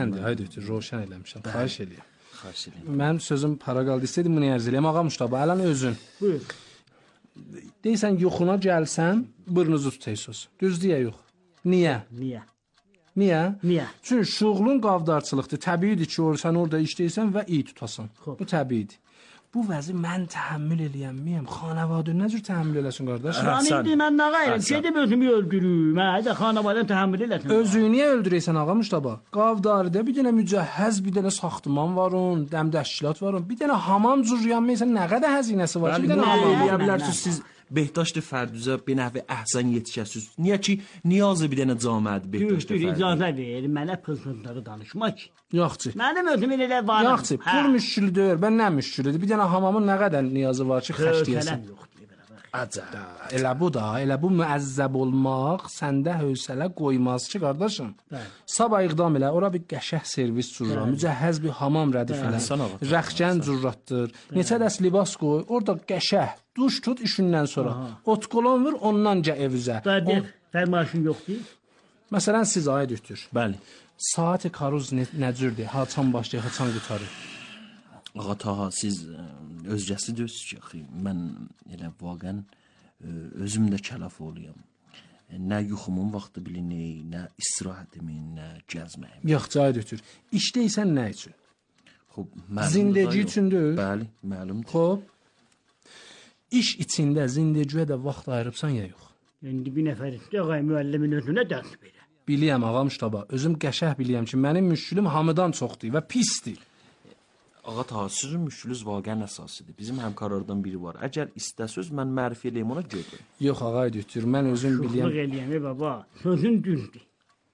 Haydi ötür, roşan eləmişəm. Xahiş eləyəm. Mənim sözüm para qaldı. İstədim bunu ərz eləyəm. Ağa Muştaba, ələn özün. Buyur. Deyirsən, yoxuna gəlsən, bırnınızı tutayısınız. Düzdür ya yox? Niyə? Niyə? Çünki şuğlun qavdarçılıqdır. Təbiidir ki, sən orada işləyirsən və iyi tutasan. Bu təbiidir. Bu vəzi mən təhəmmül eləyəmmiyəm. Xanəvadə nə cür təhəmmül eləsin, qardaş? Indi mən nə qayırım? Gedib özümü öldürüm. Hə, xanəvadən təhəmmül eləsin. Özünü niyə öldürəysən, ağa Muştaba? Qavdarıda bir dənə mücəhhəz, bir dənə saxtıman var onun, dəm təşkilat var onun. Bir dənə hamam cürüyənməyəsən, nə qədər həzinəsi var ki, bir dənə hamam eləyə bilərsiniz siz Behdaşt Fərdüzə bir nəvi əhsən yetişəsiniz. Niyə ki, niyazı bir dənə camədir Behdaşt Fərdüzə. İcazə ver, mənə pılpılları danışma ki. Yoxçı. Mənim özümün elə var. Yoxçı, pul müşkülü deyil, mən nə müşkülüdür? Bir dənə hamamın nə qədər niyazı var ki, xərcləyəsən. Acaba. Elə bu da, elə bu müəzzəb olmaq səndə hövsələ qoymaz ki, qardaşım. Sabah iqdam elə, ora bir qəşəh servis cürra, mücəhhəz bir hamam rədif elə, rəxkən cürratdır, neçə dəst libas qoy, orada qəşəh, duş tut işindən sonra, otqolon vur, ondan gəl evizə. Fərmaşın yoxdur? Məsələn, siz aid ütür. Bəli. Saat-ı karuz nə cürdür, haçan başlayır, haçan qutarır. Ağa Taha, siz özgəsi deyilsiniz ki, axı, mən elə vaqən özüm də kələf oluyam. Nə yuxumun vaxtı bilinir, nə istirahətimin, nə gəzməyim. Yox, cahid ötür. İşdəysən nə üçün? Zindəci üçündür? Bəli, məlumdur. Xob, iş içində zindəciyə də vaxt ayırıbsan ya yox? İndi bir nəfər ağay müəllimin özünə dərs verir. Biliyəm, ağa Muştaba, özüm qəşəh biliyəm ki, mənim müşkülüm hamıdan çoxdur və pisdir. Ağa Taha, sizin müşkülünüz vaqən əsasıdır. Bizim həmkarlardan biri var. Əgər istəsiz, mən mərif eləyim ona gedir. Yox, ağa ötür, mən özüm biliyəm. Şuxluq eləyəm, baba, sözün düzdür.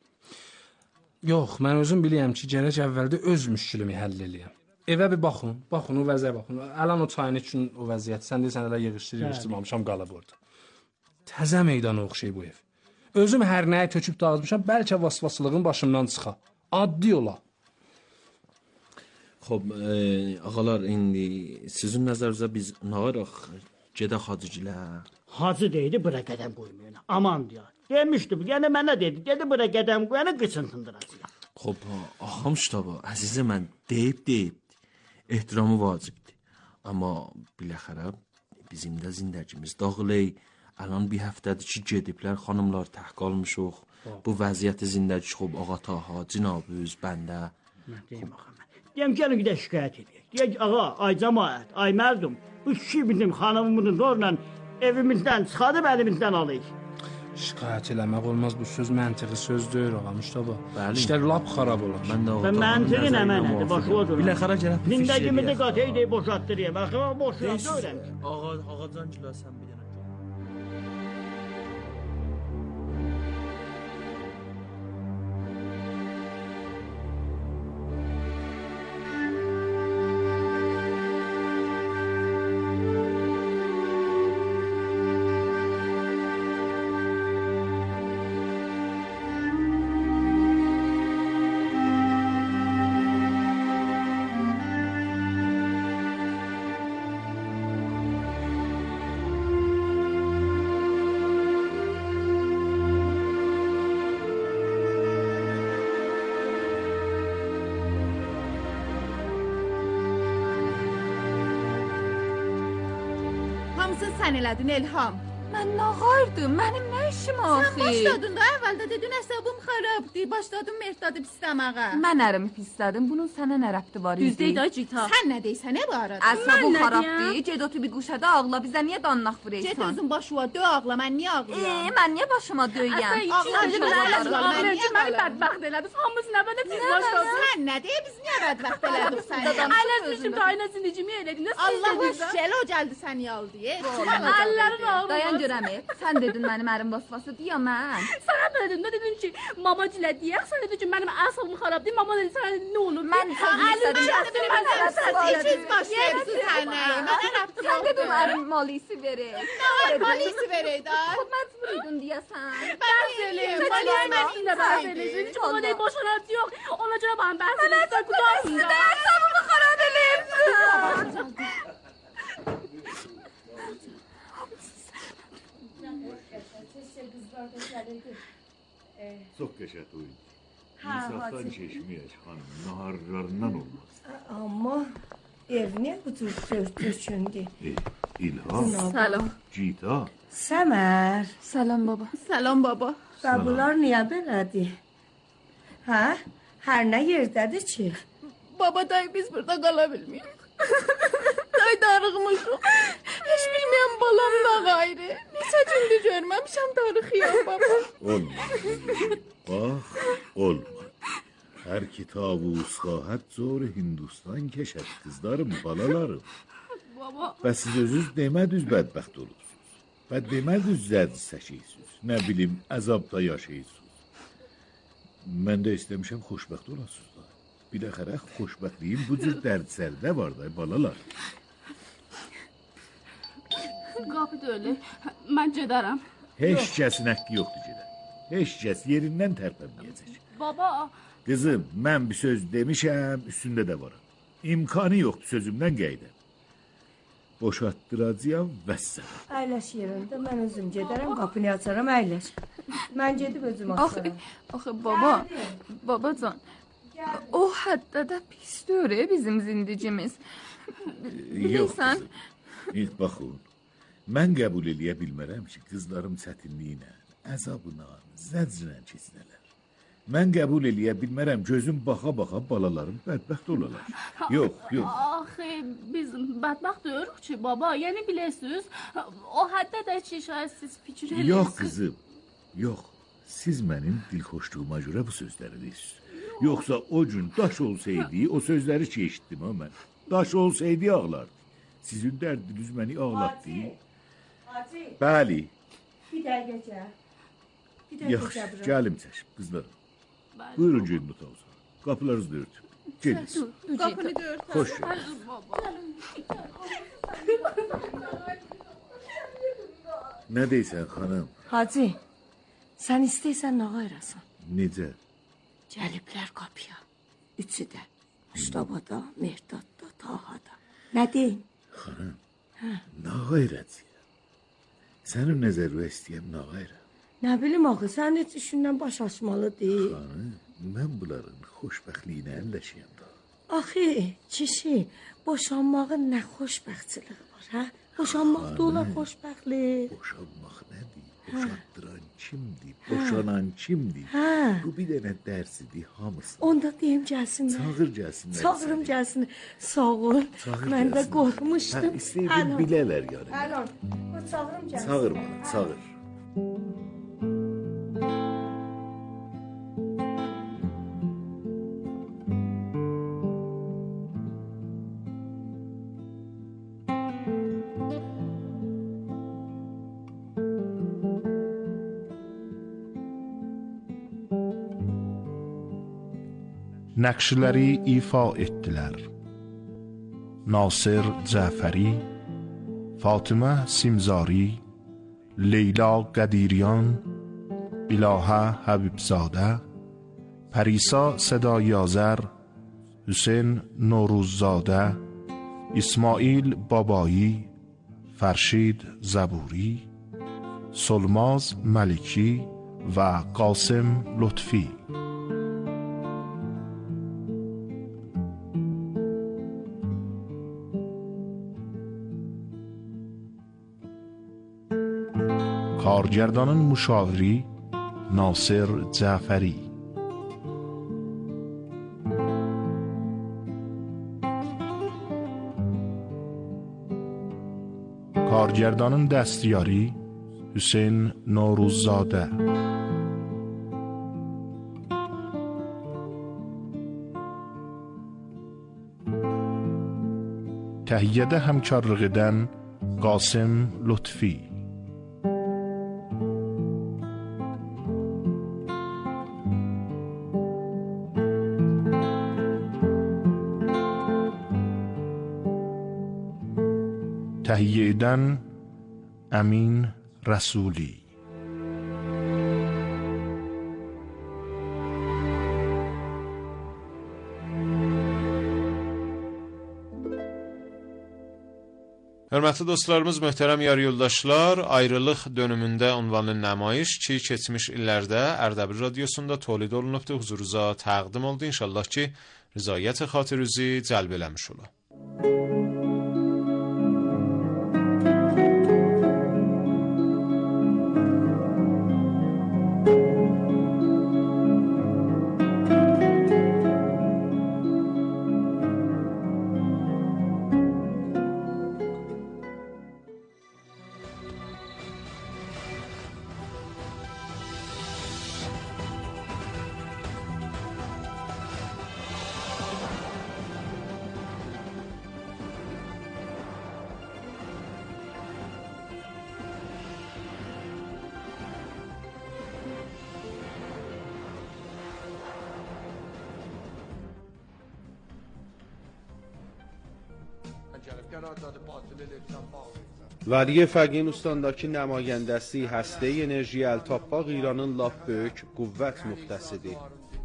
Yox, mən özüm biliyəm ki, gərək əvvəldə öz müşkülümü həll eləyəm. Evə bir baxın, o vəziyyəyə baxın. Ələn o çayın üçün o vəziyyət, sən deyirsən elə yığışdırmamışam, qalıb orada. Təzə meydana oxşay bu ev. Özüm hər nəyə töküb dağıtmışam, bəlkə vasvasılığın başımdan çıxa. Addi ola. Xob, ağalar, indi sizin nəzərinizə biz nə araq gedək hacıgilə? Hacı deydi, bura qədəm qoymayın. Aman deyək. Demişdim, yəni mənə dedi, bura qədəm qoyana qıçıntındıracaq. Xob, ağa Muştaba, əzizə mən deyib, ehtiramı vacibdir. Amma biləxərə bizim də zindəcimiz dağılır. Ələn bir həftədir ki, gediblər, xanımlar tək qalmışıq. Bu vəziyyəti zindəci xob, ağa Taha, cinabüz, bəndə. Mən deyim, ağa mən. Deyəm, gəlin gidə şikayət edək. Deyək, ağa, ay cəmaət, ay mərdum, bu kişi bizim xanımımızı zorla evimizdən çıxadıb əlimizdən alıyıq. Şikayət eləmək olmaz, bu söz məntiqi söz deyir, ağa Muştaba. Bəli. İşlər lap xarab olur. Məntiqi nə mənədir, başı odur. Biləxərə gələk. Zindəgimizi qatıydı, boşatdırıyım. Axı, boşatdı öyrəm ki. Ağacan gülə sən bir dənə. Sən elədin İlham. Mən nağardım, mənim nə işim axı? Sən başladın da, əvvəldə dedin əsəbim xarabdır, başladın Mehdadı pisləməyə. Mən ərimi pislədim, bunun sənə nə rəbti var idi? Düzdeydi Cita. Sən nə deysən, nə bu arada? Əsəbim xarabdır, ged otu bir quşada ağla, bizə niyə dannaq vuraysan? Ged özün başıva dö ağla, mən niyə ağlayam? Mən niyə başıma döyəm? Məni bədbəxt elədiniz, hamımız nə belə pis başladın? Sən nə deyə, biz niyə bədbəxt elədik səni? Ələzmişim da aynə zindicimi elədiniz. Allah şələ o gəldi səni yaldı. Əllərin ağrı. Dayan görəm, sən dedin mənim ərim vasvasıdır ya mən. Sənə dedim, nə dedin ki, mama cilə deyək, sən dedin ki, mənim əsabım xarabdır, mama dedi, sənə nə olur? Mən heç üz başlayıbsın sənə. Mənə rəbtim oldu. Sən dedin ərim malisi verir. Nə var malisi verir da? Məcbur idin deyəsən. Bəhs eləyim, maliyyə bəhs eləyim. Heç ona deyil, boşanat yox, ona görə mən bəhs eləyim. Sən qudamsın da. Əsabımı xarab eləyirsin. Çox qəşəng oyun. Hə, Sultan Çeşme'ye çıkan naharlarından olmaz. Ama ev ne bu tür sözdürsündü? İlham, سلام Cita, Səmər, سلام بابا. سلام بابا və bunlar niyə belədir? Hə? Hər nə yerdədir ki? Baba dayı biz burada kalabilmiyoruz. Dayı darıqmışıq. Hiç bilmeyen balam da gayrı. Neçə gündür görməmişəm darıxıyam baba. olmaz. Bak, olmaz. Her kitabı uskahat zor Hindistan keşet kızlarım, balalarım. Baba. Və siz özünüz demədiniz bədbəxt olursunuz. Və demədiniz zərd çəkirsiniz. Nə bilim, əzabda yaşayırsınız. Mən də istəmişəm xoşbəxt olasınız da. Biləxərə xoşbəxtliyin bu cür dərd-sərdə var da, balalar. Qapı döyülür. Mən gedərəm. Heç kəsin haqqı yoxdur gedən. Heç kəs yerindən tərpənməyəcək. Baba. Qızım, mən bir söz demişəm, üstündə də varam. İmkanı yoxdur sözümdən qeydən. Boşatdıracağam vəssalam. Əyləş yerində, mən özüm gedərəm, qapını açaram, əyləş. Mən gedib özüm açaram. Axı baba, babacan. O hətta da pisdir bizim zindicimiz. Bilirsən? Baxın, mən qəbul eləyə bilmərəm ki, qızlarım çətinliyinə, əzabına, zəcrlə keçsinələr. Mən qəbul eləyə bilmərəm, gözüm baxa-baxa balalarım bədbəxt olalar. Yox, yox. Axı biz bədbəxt deyirik ki baba, yəni bilirsiniz, o hətta da ki şayət siz fikir eləyirsiniz. Yox qızım, yox. Siz mənim dilxoşluğuma görə bu sözləri deyirsiniz. Yoxsa o gün daş olsaydı, o sözləri ki eşitdim ha mən. Daş olsaydı ağlardı. Sizin dərdiniz məni ağlatdı. Hacı, Bəli. bir dəqiqə gəl. Bir dəqiqə Yaxşı, gəl bura. gəlim çəşib qızlarım. Buyurun gelin otağınıza. Kapılarınızı da örtün. Gelin. Qapını döyür. Hoş geldin. Hadi baba. Nə deyirsən xanım? Hacı, sən istəyirsən nə qayrasan? Necə? Gəliblər qapıya. Üçü də. Mustafa'da, Mehdadda, Tahada. Nə deyim? Xanım, nə qayrət ya? Sənin nəzərə istəyəm nə qayrət? Nə bilim axı, sən heç işindən baş açmalı deyil. Xanım, mən bunların xoşbəxtliyinə əlləşəyəm da. Axı, kişi, boşanmağın nə xoşbəxtçiliyi var, hə? Boşanmaqda olan xoşbəxtlik. Boşanmaq nədir? Boşatdıran kimdir? Boşanan kimdir? Hə. Bu bir dənə dərsidir hamısı. Onda deyim gəlsinlər. Çağır gəlsinlər. Çağırım gəlsin. Sağ ol. Çağır Mən də gəlsin. qorxmuşdum. Hə, istəyirdim bilələr yəni. Əlon, o çağırım gəlsin. Çağır bana, çağır. Nəqşləri ifa etdilər. Nasir Cəfəri, Fatimə Simzari, Leyla Qədiriyan, İlahə Həbibzadə, Pərisa Sədayazər, Hüseyn Noruzzadə, İsmail Babayi, Fərşid Zəburi, Solmaz Məliki və Qasım Lütfi. کارگردان مشاوری ناصر جعفری. کارگردان دستیاری حسین نوروززاده. تهیه همکارlıqdan قاسم لطفی. تهیه eden امین رسولی. Hörmətli dostlarımız, möhtərəm yar yoldaşlar, ayrılıq dönümündə ünvanlı nümayiş ki, keçmiş illərdə Ərdəbil radiosunda tolid olunubdu, huzurunuza təqdim oldu. İnşallah ki, rızayət xatirinizi cəlb eləmiş ola. ولی فگین استاندakı nümayəndəsi həstəyi enerji əl tapmaq İranın lap böyük qüvvət nöqtəsidir.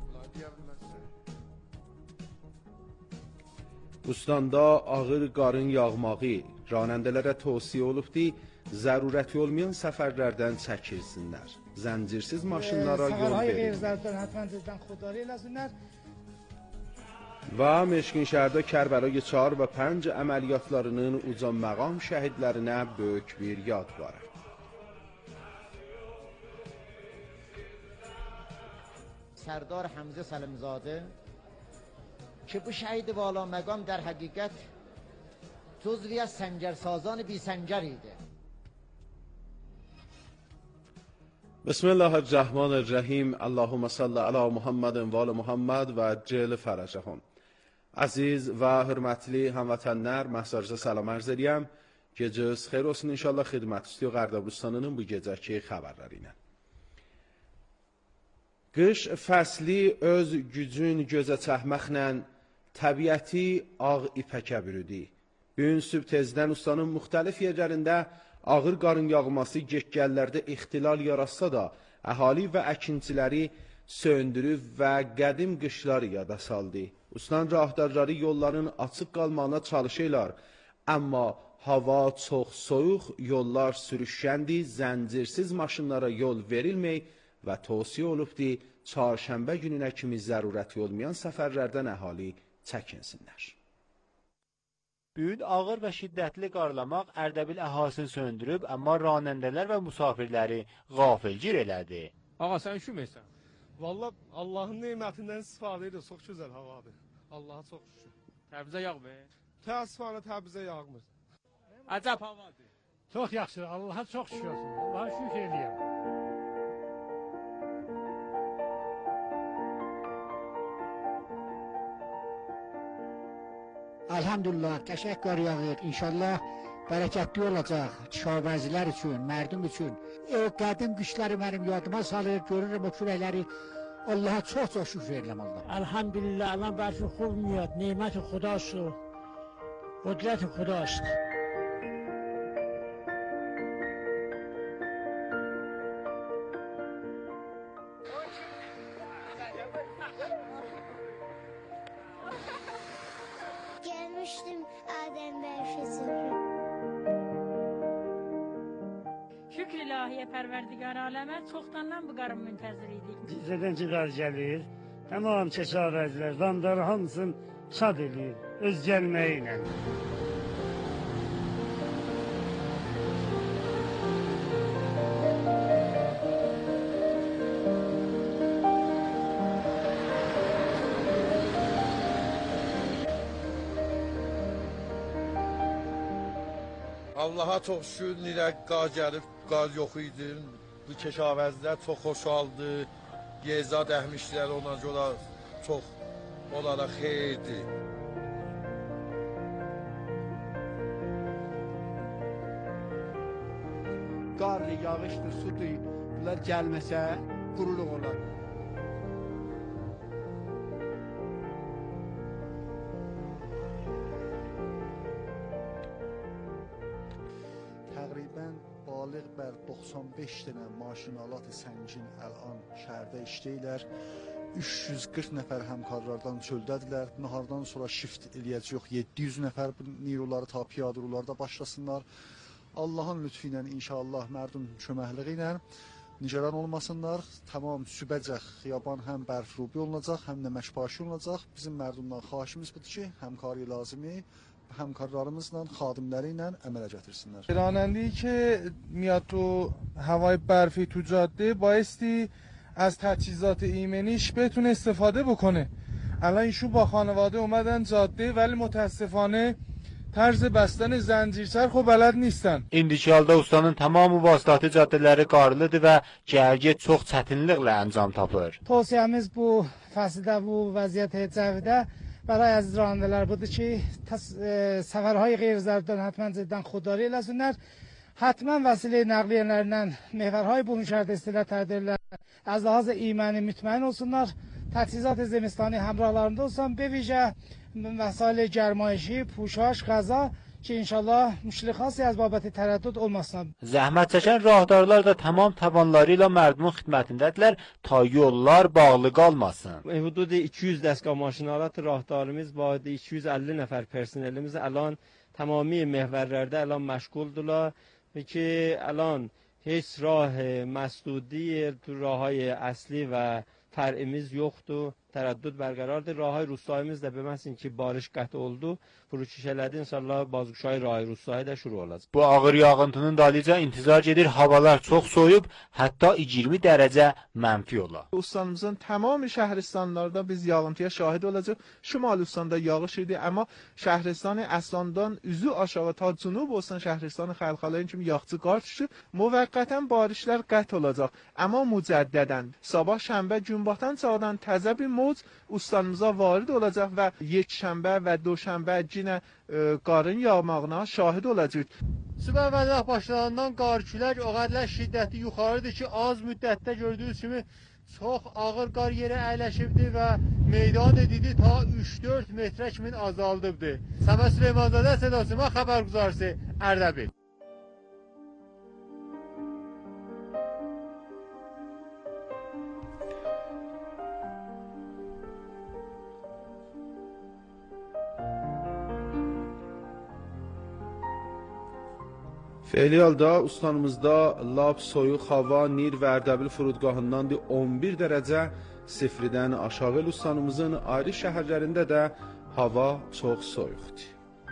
Ustandə ağır qarın yağmağı ranəndələrə tövsiyə olubdu, zərurəti olmayan səfərlərdən çəkilsinlər. Zəncirsiz maşınlara yol verilsinlər. Və Meşkin şəhərdə Kərbəlayı 4 və 5 əməliyyatlarının uca məqam şəhidlərinə böyük bir yad var. سردار حمزه سلمزاده که bu şəhid والا مقام در حقیقت جزوی از سنجرسازان بی سنجر idi. بسم الله الرحمن الرحیم. اللهم صل علی محمد و آل محمد و عجل فرجهم. Aziz və hörmətli həmvətənlər, məhsarıza salam ərz edirəm. Gecəniz xeyir olsun inşallah. Xidmət istiyor Qərdəbustanının bu gecəki xəbərləri ilə. Qış fəsli öz gücün gözə çəkməklə təbiəti ağ ipəkə bürüdü. Gün sübh tezdən ustanın müxtəlif yerlərində ağır qarın yağması get-gəllərdə ixtilal yaratsa da, əhali və əkinçiləri söndürüb və qədim qışları yada saldı. Ustan rahdarları yolların açıq qalmağına çalışırlar, amma hava çox soyuq, yollar sürüşkəndi, zəncirsiz maşınlara yol verilmək və tövsiyə olubdu, çarşənbə gününə kimi zərurəti olmayan səfərlərdən əhali çəkinsinlər. Bugün ağır və şiddətli qarlamaq Ərdəbil əhalisini söndürüb, amma ranəndələr və musafirləri qafilgir elədi. Ağa, sən üşüməysən. Vallahi Allahın nemətindən istifadə edir, çox gözəl havadır. Allaha çox şükür. Təbrizə yağmır? Təəssüfənə Təbrizə yağmır. Əcəb havadır. Çox yaxşı, Allaha çox şükür olsun. Allaha şükür eləyəm. Elhamdülillah, qəşəng qar yağır. İnşallah bərəkətli olacaq. Kişavəzilər üçün, mərdum üçün. O qədim qışları mənim yadıma salır, görürüm o kürəkləri. Allaha çox-çox şükür verirəm Allah. Elhamdülillah, Allah bəşi xulmuyat, neymət-i xudaşı, qudrət-i xudaşdır. Gelmiştim Adem Berşes'e. Şükür ilahiyə pərverdigar aləmə, çoxdandan bu qarın müntəzir idik. Zədənci qar gəlir, tamam çəşavəzlər, vandar hamısını şad edir, öz gəlməyi ilə. Allaha çox şükür, nirə qar gəlib, qar yox idi. Bu keşavəzlər çox xoşaldı. Yezad əhmişlər ona görə çox onlara xeyirdir. Qar, yağışdır, sudur. Bunlar gəlməsə quruluq olar. بالغ بر 95 dənə maşinalat səncin əlan şəhərdə işləyirlər. 340 nəfər həmkarlardan çöldədirlər. Nahardan sonra shift eləyəcək 700 nəfər bu niroları ta piyada rularda başlasınlar. Allahın lütfü ilə inşallah mərdum köməkliyi ilə nigaran olmasınlar. Tamam sübəcək xiyaban həm bərfrubi olunacaq, həm də məşbaşı olunacaq. Bizim mərdumdan xahişimiz budur ki, həmkarı lazımi همکارlarımızla, xadimləri ilə əmələ gətirsinlər. راننده‌ای که میاد تو هوای برفی تو جاده بایستی از تجهیزات ایمنیش بتونه استفاده بکنه. الان ایشون با خانواده اومدن جاده ولی متاسفانه طرز بستن زنجیرچرخ و بلد نیستن. İndiki halda ustanın tamamı vasitəti caddələri qarlıdır və gərgə çox çətinliklə əncam tapır. Tövsiyəmiz bu fəsildə, bu vəziyyət cəvidə برای از رانندگان بوده که سفرهای غیر ضروری حتما جدا خودداری eləsinlər. حتما وسیله نقلیه‌لerinden محورهای برون şəhərdə istilə tədbirlər. Az ləhaz imani mütməyin olsunlar. تجهیزات زمستانی همراهlarında olsun. به ویژه وسایل گرمایشی، پوشاش، غذا ki inşallah müşkil xası az babəti tərəddüd olmasın. Zəhmət çəkən rahdarlar da tamam tavanları ilə mərdumun xidmətindədirlər ta yollar bağlı qalmasın. Hudud 200 dəstgah maşinalat rahdarımız və 250 nəfər personelimiz الان تمامی محورlərdə الان məşğuldurlar və ki الان heç rah مسدودی تو راههای اصلی و فرعimiz yoxdur. Tərəddüd bərqərardır. Rahay Rusayımız da bilməsin ki, barış qət oldu. Furuş elədi. İnşallah bazguşay Rahay Rusayı da şuru olacaq. Bu ağır yağıntının dalıca intizar edir. Havalar çox soyub, hətta 20 dərəcə mənfi ola. Ustanımızın tamam şəhərstanlarda biz yağıntıya şahid olacaq. Şimal Ustandə yağış idi, amma şəhərstanı Əslandan üzü aşağı ta cənub olsan şəhərstanı xəlxalayın kimi yağçı qar düşür. Müvəqqətən barışlar qət olacaq. Amma mücəddədən sabah şənbə gün batan çağdan təzə bir موج ustanımıza varid olacaq və yekşənbə və doşənbə yenə qarın yağmağına şahid olacaq. Sübh vəzah başlarından qar külək o qədər şiddəti yuxarıdır ki, az müddətdə gördüyünüz kimi çox ağır qar yerə əyləşibdi və meydan edildi ta 3-4 metrə kimi azaldıbdı. Səməd Süleymanzadə Sədasıma xəbərguzarısı Ərdəbil. Fəali halda ustanımızda lap soyuq hava Nir və Ərdəbil furudgahından 11 dərəcə sifridən aşağı el ustanımızın ayrı şəhərlərində də hava çox soyuqdur.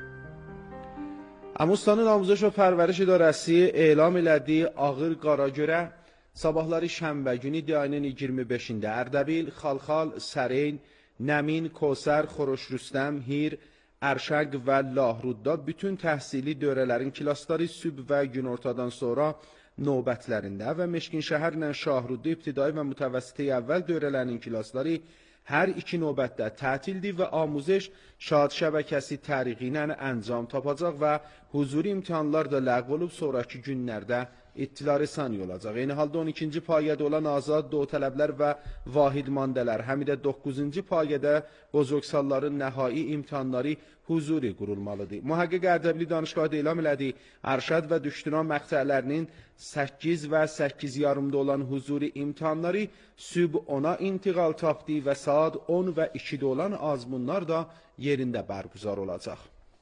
Ustanın Amuzaj və Pərvəriş İdarəsi elan elədiyi ağır qara görə sabahları şənbə günü ayının 25-də Ərdəbil, Xalxal, Səreyn, Nəmin, Kosər, Xoroş Rüstəm, Hir, Ərşəq və Lahrudda bütün təhsili dövrələrin klasları sübh və günortadan sonra növbətlərində və Meşkinşəhərlə Şahrudda ibtidai və mütəvəssiti əvvəl dövrələrinin klasları hər iki növbətdə tətildir və Amuzaj şad şəbəkəsi təriqi ilə əncam tapacaq və huzuri imtahanlar da ləğv olub sonraki günlərdə ittilar sani olacaq. Eyni halda 12-ci payədə olan azad doğu tələblər və vahid mandələr, həm də 9-cu payədə bozoksalların nəhai imtahanları huzuri qurulmalıdır. Mühəqqiq Ərdəbili danışqahda elan elədi, Ərşəd və Düşdüran məqtələrinin 8 və 8 yarımda olan huzuri imtahanları sübh 10-a intiqal tapdı və saat 10 və 2-də olan azmunlar da yerində bərgüzar olacaq.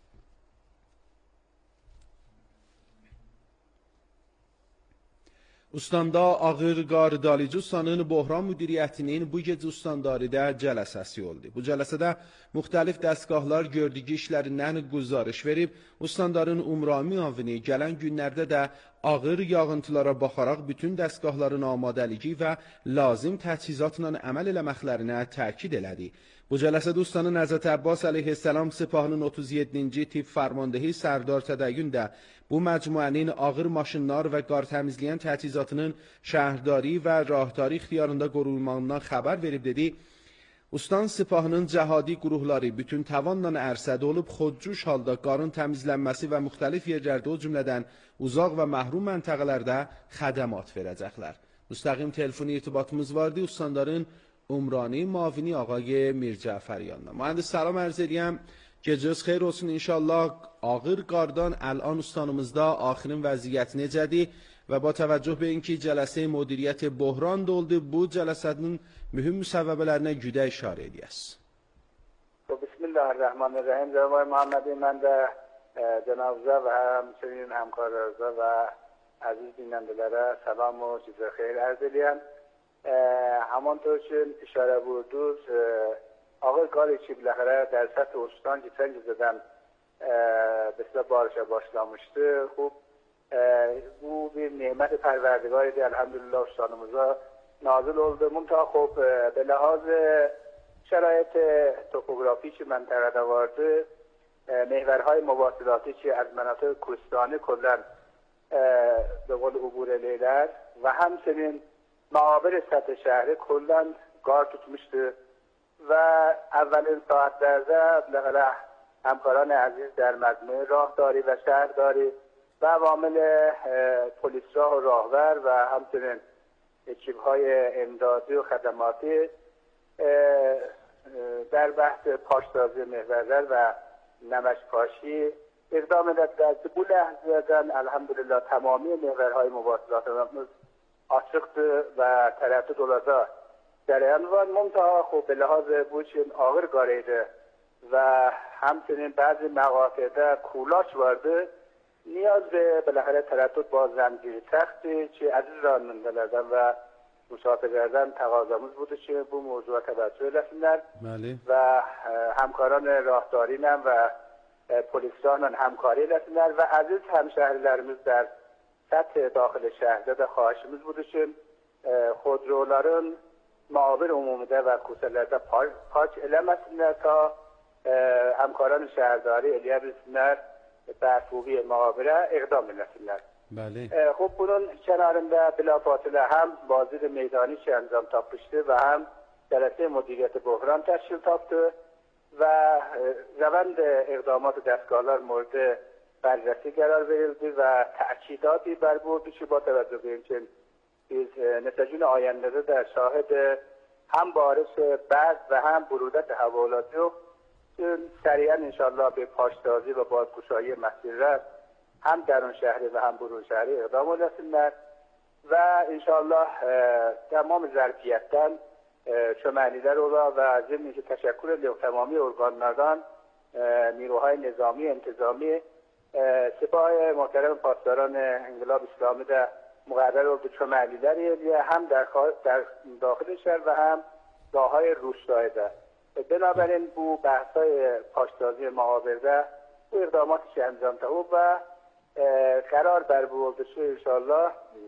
Ustandə ağır qar dalıcı ustanın Bohran müdiriyyətinin bu gecə ustandaridə cələsəsi oldu. Bu cələsədə müxtəlif dəstgahlar gördüyü işlərindən quzarış verib, ustandarın umrami müavini gələn günlərdə də ağır yağıntılara baxaraq bütün dəstgahların amadəliyi və lazım təchizatla əməl eləməklərinə təkid elədi. Bu cələsədə ustanın Həzrət Əbbas əleyhissalam Sepahının 37-ci tip fərmandehi Sərdar Tədəyyün də bu məcmuənin ağır maşınlar və qar təmizləyən təchizatının şəhərdari və rahdari ixtiyarında qorunmağından xəbər verib dedi. Ustan Sepahının cəhadi qruhları bütün tavanla ərsədə olub, xodcuş halda qarın təmizlənməsi və müxtəlif yerlərdə o cümlədən uzaq və məhrum məntəqələrdə xədəmat verəcəklər. Müstəqim telefoni irtibatımız vardı. Ustandarın Umrani mavini ağay Mircəfəryanla. Mən də salam ərz edirəm. Gecəniz xeyir olsun inşallah. Ağır qardan əlan ustanımızda axirin vəziyyəti necədir? و با توجه به اینکه جلسه مدیریت بحران oldu, bu cələsənin mühüm müsəvvəbələrinə güdə işarə edəyəz. Bismillahirrahmanirrahim. Cənab Muhammedi, mən də cənabınıza və həmçinin həmkarlarınıza və əziz dinləyicilərə salam və sizə xeyir ərz edirəm. Həmantər ki işarə buyurdunuz, ağır qar içi biləxərə در سطح استان geçen geceden بسیار بارشa başlamıştı. Xub, bu bir nimet pərverdigaridir. Elhamdülillah ustanımıza nazil oldu. Muntaha xub, به لحاظ شرایط توپوگرافی که منطقه vardı, محورهای مواصلاتی که از مناطق کوهستانی کلا به قول عبور لیلر و همچنین معابر سطح شهر کلا گار tutmuştu و اولین ساعتلerde بالاخره همکاران عزیز در مجموعه راهداری و شهرداری و عوامل پلیس راه و راهور و همچنین اکیپ‌های امدادی و خدماتی در بحث پاشسازی محورler و نمش‌پاشی اقدام دادند. Bu ləhzədən elhamdülillah tamami محورهای مواصلاتımız açıqdır və tərəddüd olacaq cərəyan var. Muntaha xub, به لحاظ bu için ağır qar idi və همچنین بعضی مقاطعdə کولاش vardı. نیاز به بالاخره تردد با زنجیر سختی که عزیز رانندگان و مسافران تقاضامız budur ki bu موضوع توجه eləsinlər və həmkarın راهداریlə və polislərlə həmkarı eləsinlər və əziz həmşəhrilərimiz در سطح داخل şəhərdə də xahişimiz budur ki xodroların معابر عمومیdə və کوچələrdə park eləməsinlər ta həmkarın şəhərdari eləyə bilsinlər برفوقی معابره اقدام eləsinlər. بله. خب bunun kenarında بلافاصله هم بازدید میدانی که انجام tapmıştı و هم جلسه مدیریت بحران تشکیل tapdı و روند اقدامات دستگاهlar مورد بررسی قرار verildi و تأکیداتی بر بود که با توجه به اینکه biz نتایج آینده در شاهد هم بارش برف و هم برودت حوالات سریعا انشاءالله به پاشسازی و بازگشایی مسیرات هم درون شهری و هم برون شهری اقدام eləsinlər و انشاءالله تمام ظرفیتdən çömənliklər ola və ضمن ki təşəkkür ediyorum tamami orqanlardan نیروهای نظامی انتظامی سپاه محترم پاسداران انقلاب اسلامی də مقرر oldu çömənliklər eləyə هم در داخل شهر و هم راههای روستایی ده. بنابراین bu بحث‌های پاشسازی معابرده bu اقداماتی که انجام دهد و قرار بر bu oldu ki inşallah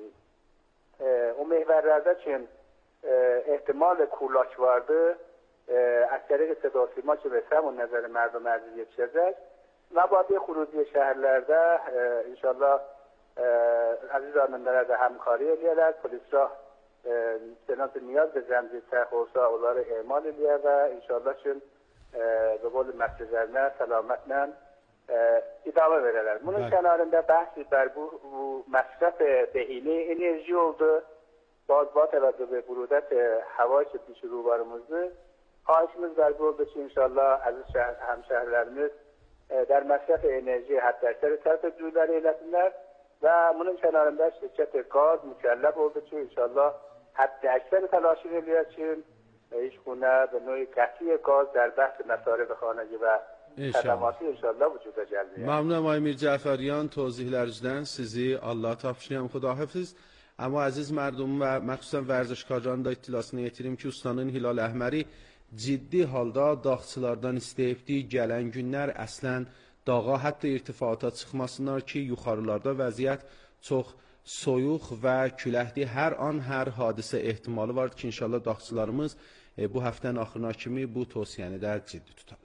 o محورlerde için احتمال کولاش vardı از طریق صدا و سیما که به سمون نظر مردم عزیز yetişecek مبادی خروجی şehirlerde inşallah عزیز رانندگان da همکاری eləyərlər polislər سنات نیاز به زنجیر سرخورسا onları اعمال eləyər və inşallah üçün به قول مسئولlerine سلامتlə idame vererler. Bunun kenarında bahsi bər bu məsrəf behili enerji oldu. Ba təvəccüh به برودت هوای پیش روبرumuzdur. خواهشimiz bər bu oldu ki inşallah əziz həmşəhrilərimiz در مصرف انرژی حداکثر صرف جویləri eləsinlər və bunun kenarında şirkət gaz mükəlləf oldu ki inşallah حداکثر تلاشی eləyər ki هیچ گونه به نوعی قطعی گاز در بحث مصارف خانگی و خدماتی inşallah vücuda gəlməyər. ممنونم آقای میر جعفریان توضیحlərinizdən. Sizi Allah tapşırıyorum. Xudahafiz. Amma əziz mərdum və məxsusən vərzişkarların da ittilasını yetirim ki ustanın Hilal Əhməri ciddi halda dağçılardan istəyibdi gələn günlər əslən dağa hətta irtifata çıxmasınlar ki yuxarılarda vəziyyət çox soyuq və küləkli hər an hər hadisə ehtimalı var ki inşallah dağçılarımız bu həftənin axırına kimi bu tövsiyəni də ciddi tutarlar.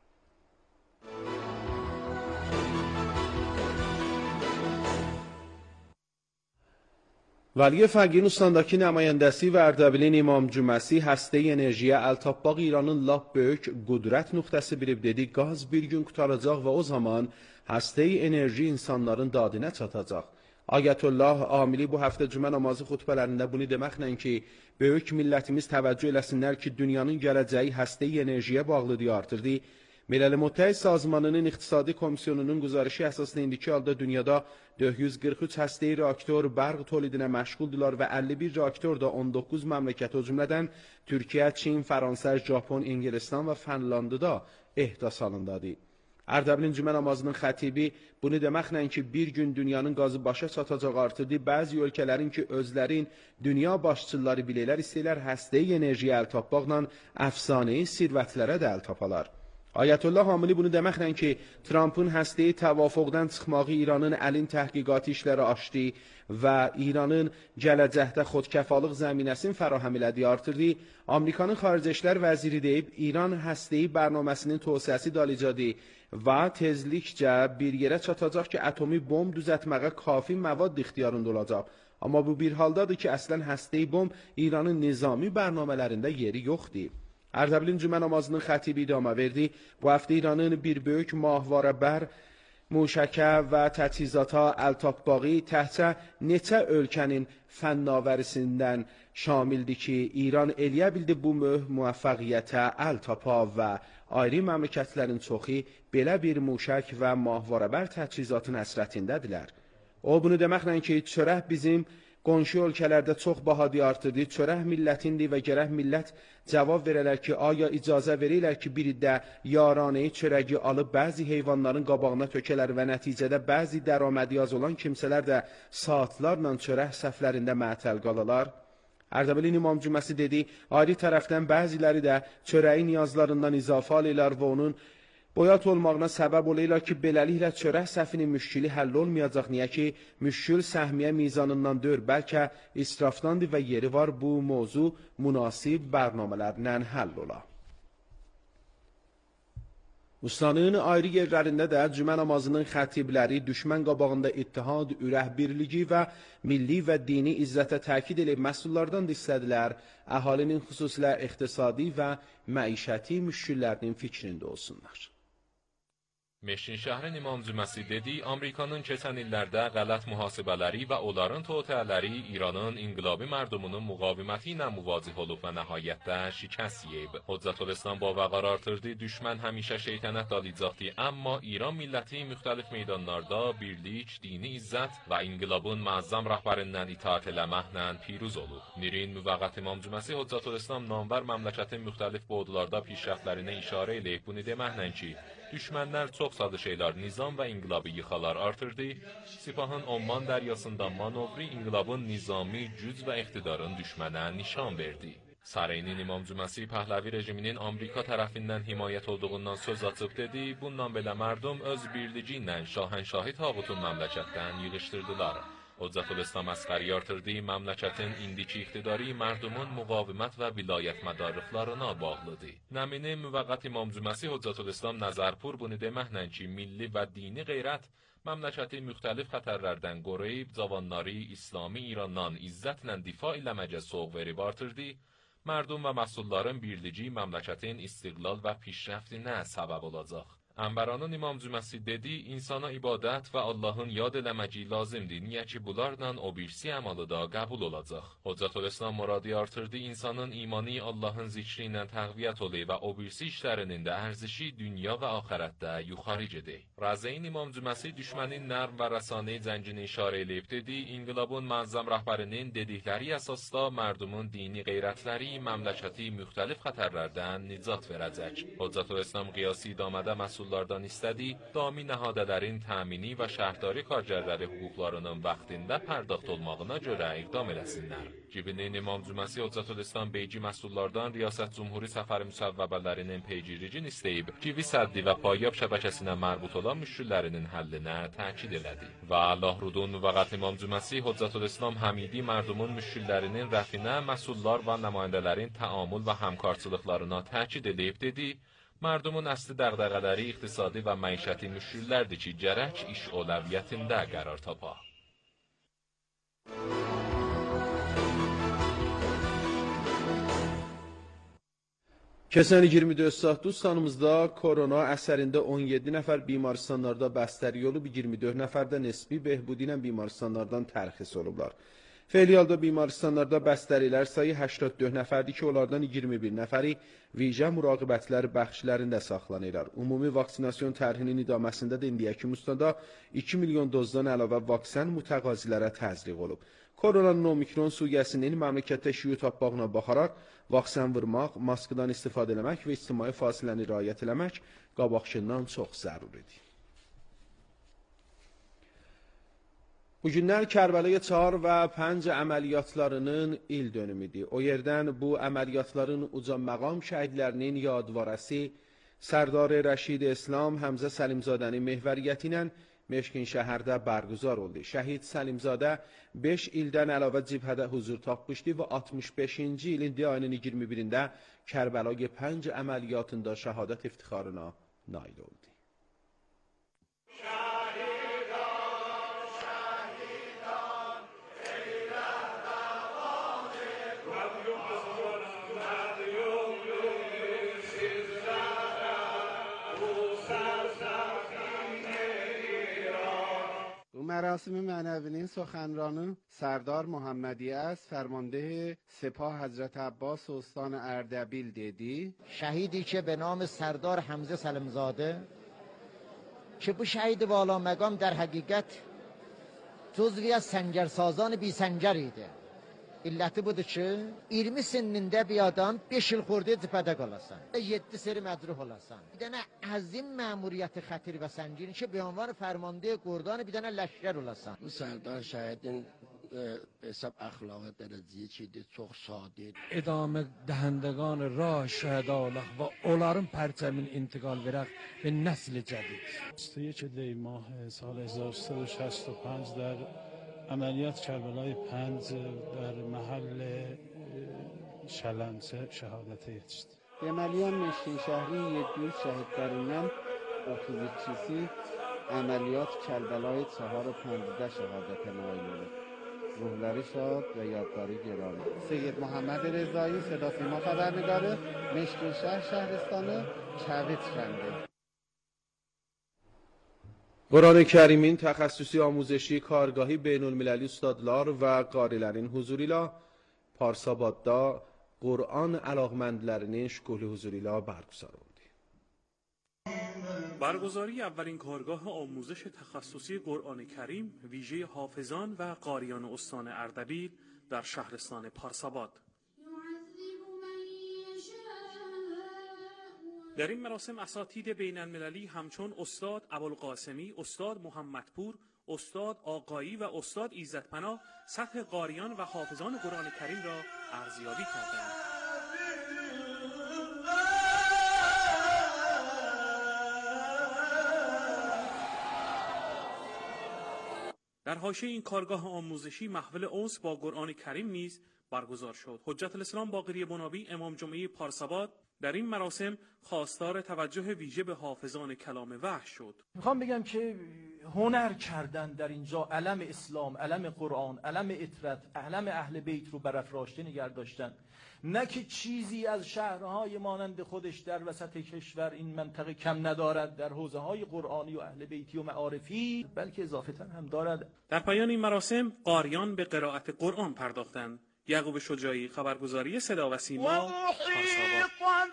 ولی فگین ustandakı nümayəndəsi və Ərdəbilin İmam Cüməsi həstə enerjiyə əl tapmaq İranın lap böyük qudrət nöqtəsi bilib dedi, qaz bir gün qutaracaq və o zaman həstə enerji insanların dadinə çatacaq. Ayətullah Amili bu həftə cümə namazı xutbələrində bunu deməklə ki, böyük millətimiz təvəccüh eləsinlər ki, dünyanın gələcəyi həstə enerjiyə bağlıdır artırdı Milli Müttəhid Sazmanının İqtisadi Komisyonunun quzarışı əsasında indiki halda dünyada 443 həstəyi reaktor bərq tolidinə məşğuldurlar və 51 reaktor da 19 məmləkət, o cümlədən Türkiyə, Çin, Fransa, Japon, İngilistان və Finlandiyada ehdas halındadır. Ərdəbilin cümə namazının xətibi bunu deməklə ki, bir gün dünyanın qazı başa çatacaq artırdı. Bəzi ölkələrin ki, özlərin dünya başçıları bilirlər, istəyirlər həstəyi enerjiyə əl tapmaqla əfsanəyi sirvətlərə də əl tapalar. Ayətullah Hamili bunu deməklə ki, Trump'ın həstəyi təvafuqdan çıxmağı İranın əlin təhqiqatı işləri açdı və İranın gələcəkdə xodkəfalıq zəminəsini fərahəm elədiyi artırdı. Amerikanın Xarici İşlər Vəziri deyib, İran həstəyi bərnaməsinin tövsiyəsi dalıcadı və tezlikcə bir yerə çatacaq ki, atomi bomb düzəltməyə kafi məvad ixtiyarında olacaq. Amma bu bir haldadır ki, əslən həstəyi bomb İranın nizami bərnamələrində yeri yoxdur. Ərdəbilin cümə namazının xətibi idamə verdi. Bu həftə İranın bir böyük mahvarəbər muşəkə və təchizata əl tapbağı təhcə neçə ölkənin fənnavərisindən şamildir ki, İran eləyə bildi bu müvəffəqiyyətə əl tapa və ayrı məmləkətlərin çoxu belə bir muşək və mahvarəbər təchizatın əsrətindədirlər. O bunu deməklə ki, çörək bizim qonşu ölkələrdə çox bahadır artırdı, çörək millətindir və gərək millət cavab verələr ki, aya icazə verirlər ki, bir də yaranəyi çörəyi alıb bəzi heyvanların qabağına tökələr və nəticədə bəzi dərəmədi az olan kimsələr də saatlarla çörək səhvlərində məətəl qalalar. Ərdəbilin İmam Cüməsi dedi, ayrı tərəfdən bəziləri də çörəyi niyazlarından izafə alırlar və onun boyat olmağına səbəb olaylar ki, beləliklə çörək səhvinin müşkili həll olmayacaq. Niyə ki, müşkül səhmiyə mizanından deyil, bəlkə israfdandır və yeri var bu mövzu münasib bərnamələrlə həll ola. Müslanın ayrı yerlərində də cümə namazının xətibləri düşmən qabağında ittihad, ürək birliyi və milli və dini izzətə təkid edib məsullardan da istədilər, əhalinin xüsusilə iqtisadi və məişəti müşküllərinin fikrində olsunlar. Meşin şəhrin İmam Cüməsi dedi, Amerikanın keçən illərdə qələt mühasibələri və onların toteələri İranın inqilabi mərdumunun müqaviməti ilə müvazih olub və nəhayətdə şikəst yeyib. Hoccətülislam bavəqar artırdı, düşmən həmişə şeytənət dalayacaqdı, amma İran milləti müxtəlif meydanlarda birlik, dini izzət və inqilabın müəzzəm rəhbərindən itaat eləməklə piruz olub. Mirin müvəqqət İmam Cüməsi Hoccətülislam namvər məmləkətin müxtəlif boğdularda pişrəftlərinə işarə eləyib, bunu deməklə ki, düşmənlər çox sadə şeylər, nizam və inqilabi yıxalar artırdı, Sipahın Omman dəryasında manovri inqilabın nizami güc və iqtidarın düşmənə nişan verdi. Sarayinin İmam Cüməsi Pəhləvi rejiminin Amerika tərəfindən himayət olduğundan söz açıb dedi, bundan belə mərdum öz birliyi ilə şahənşahi tağutun məmləkətdən yığışdırdılar. Hoccətülislam Əsqəri artırdı, məmləkətin indiki iqtidarı mərdumun müqavimət və vilayət mədarlıqlarına bağlıdır. Nəmini müvəqqət İmam Cüməsi Hoccətülislam Nəzərpur bunu deməklə ki, milli və dini qeyrət məmləkəti müxtəlif xətərlərdən qoruyub, cavanları İslami İrandan izzətlə difa eləməcə soğ verib artırdı, mərdum və məsulların birliyi məmləkətin istiqlal və pişrəftinə səbəb olacaq. Ənbəranın İmam Cüməsi dedi, insana ibadət və Allahın yad eləməci lazımdır, niyə ki, bunlarla o birisi əmalı da qəbul olacaq. Hoccətülislam muradi artırdı, insanın imanı Allahın zikri ilə təqviyyət olayı və o birisi işlərinin də ərzişi dünya və axirətdə yuxarı gedir. Razeyn İmam Cüməsi düşmənin nərm və rəsanəyi cəngini işarə eləyib dedi, inqilabın məzzəm rəhbərinin dedikləri əsasda mərdumun dini qeyrətləri məmləkəti müxtəlif xətərlərdən nicat verəcək. Hoccətülislam qiyasi idamədə məsullardan istədi, dami nəhadələrin təmini və şəhrdari kargərləri hüquqlarının vaxtində pərdəxt olmağına görə iqdam eləsinlər. Cibinin İmam Cüməsi Hoccətülislam beyci məsullardan Riyasət Cumhuri səfəri müsəvvəbələrinin peyciricin istəyib, civi səddi və payyab şəbəkəsinə mərbut olan müşküllərinin həllinə təkid elədi. Və Lahrudun müvəqqət İmam Cüməsi Hoccətülislam Həmidi mərdumun müşküllərinin rəfinə, məsullar və nümayəndələrin təamül və həmkarçılıqlarına təkid edib dedi, mərdumun əsli dəğdəğələri iqtisadi və məişəti müşküllərdir ki, gərək iş ələviyyətində qərar tapa. Keçən 24 saat Dustanımızda korona əsərində 17 nəfər bimarstanlarda bəstəri olub, 24 nəfər də nisbi behbudi ilə bimarstanlardan tərxis olublar. Fəaliyyalda bimaristانlarda bəstərilər sayı 84 nəfərdir ki, onlardan 21 nəfəri vicə müraqibətlər bəxşlərində saxlanırlar. Ümumi vaksinasyon tərhinin idaməsində də indiyə kimi ustada 2 milyon dozdan əlavə vaksin mütəqazilərə təzliq olub. Koronanın Omikron suyəsinin məmləkətdə şiyu tapmağına baxaraq, vaksin vurmaq, maskadan istifadə etmək və ictimai fasiləni riayət etmək qabaqçından çox zəruridir. Bu günlər Kərbəlayı 4 və 5 əməliyyatlarının il dönümüdür. O yerdən bu əməliyyatların uca məqam şəhidlərinin yadvarəsi Sərdar Rəşid İslam Həmzə Səlimzadənin mehvəriyyəti ilə Meşkin şəhərdə bərgüzar oldu. Şəhid Səlimzadə 5 ildən əlavə cibhədə huzur tapmışdı və 65-ci ilin ayının 21-də Kərbəlayı 5 əməliyyatında şəhadət iftixarına nail oldu. مراسم معنوی سخنران سردار محمدی است، فرمانده سپاه حضرت عباس استان اردبیل دیدی. شهیدی که به نام سردار حمزه سلیمزاده که bu شهید والا مقام در حقیقت جزوی از سنجرسازان بی سنجر idi. İlləti budur ki, 20 sinində bir adam 5 il xordiyə cibhədə qalasan. 7 seri məcruh olasan. Bir dənə əzim məmuriyyəti xətir və səngin ki, bir ünvan fərmandeyi qurdan bir dənə ləşkər olasan. Bu Sərdar şəhidin hesab əxlaqı dərəcəyə çidir, çox sadir. ادامه دهندگان راه شهدالıq و onların پرچمین انتقال verək به نسل جدید. 21 دی ماه سال 1365 در عملیات کربلای 5 در محل şələncə şəhadətə yetişdi. Deməli, Meşkin şəhri 700 şəhidlərindən 33-si əməliyyat Kərbəlayı 4-5-də şəhadətə nail olub. Ruhları şad və yadları گرامی. سید محمد رضایی صدا سیما خبرنگار مشکین شهر شهرستان کویت شنبه. قرآن کریmin təxəssüsi آموزشی کارگاهی بین‌المللی ustadlar və qarilərin huzuru ilə Parsabadda Qur'an علاقمندlərinin şükuhlu huzuru ilə برگزار oldu. برگزاری اولین کارگاه آموزش تخصصی قرآن کریم ویژه حافظان و قاریان استان اردبیل در شهرستان پارساباد. در این مراسم اساتید بین المللی همچون استاد ابوالقاسمی، استاد محمدپور، استاد آقایی و استاد ایزدپناه سطح قاریان و حافظان قرآن کریم را ارزیابی کردند. در حاشیه این کارگاه آموزشی محفل انس با قرآن کریم نیز برگزار شد. حجت الاسلام باقری بنابی امام جمعه پارساباد در این مراسم خواستار توجه ویژه به حافظان کلام وحی شد. میخوام بگم که هنر کردن در اینجا علم اسلام، علم قرآن، علم اطرت، علم اهل بیت رو برافراشته نگه داشتن. نه که چیزی از شهرهای مانند خودش در وسط کشور این منطقه کم ندارد در حوزه‌های قرآنی و اهل بیتی و معارفی، بلکه اضافه‌تر هم دارد. در پایان این مراسم قاریان به قرائت قرآن پرداختند. یعقوب شجاعی، خبرگزاری صدا و سیما، پارساباد.